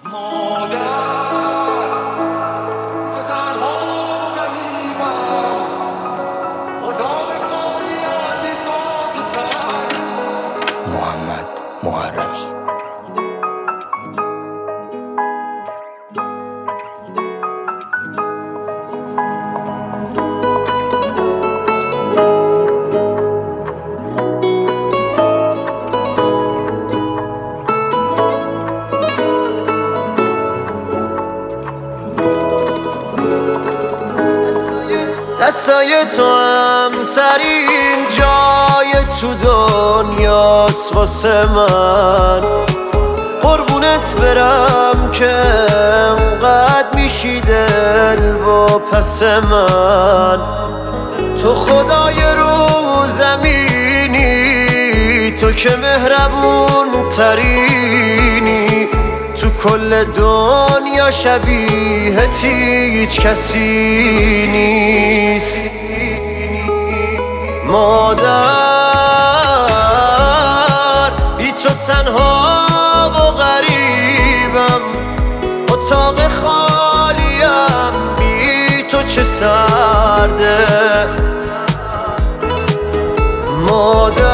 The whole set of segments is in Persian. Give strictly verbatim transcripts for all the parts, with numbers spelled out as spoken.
محمد محرمی. دستای تو امترین جای تو دنیاست واسه من. قربونت برم که انقدر میشی دل و پس من. تو خدای رو زمینی، تو که مهربون ترینی. تو کل دنیا شبیهت هیچ کسی نیست. مادر بی تو تنها و غریبم، اتاق خالیم بی تو چه سرده. مادر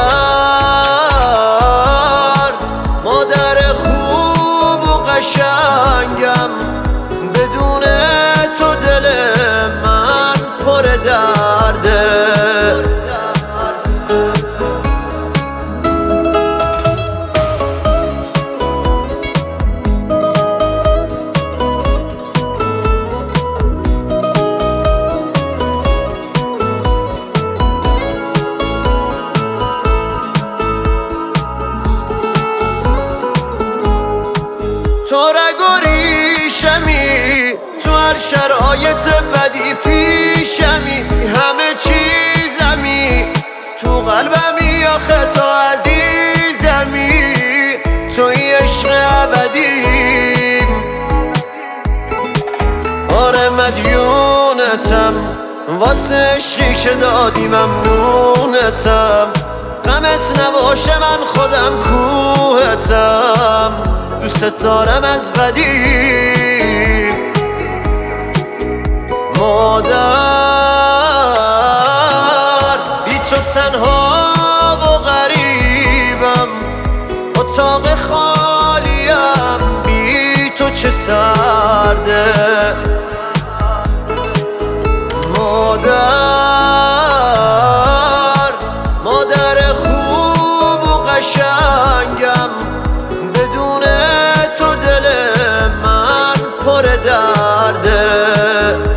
مادر خوب و قشنگم، بدون تو دل من پر درده. تو رگ و ریشمی، تو هر شرایط بدی پیشمی. همه چیزمی، تو قلبمی آخه تو عزیزمی. توی عشق ابدیم، آره مدیونتم واسه عشقی که دادی ممنونتم. غمت نباشه من خودم کوهتم، دوست دارم از قدیم. مادر بی تو تنها و غریبم، اتاق خالیم بی تو چه سرده. مادر مادر خوب و قشنگم، بدون تو دل من پر درده.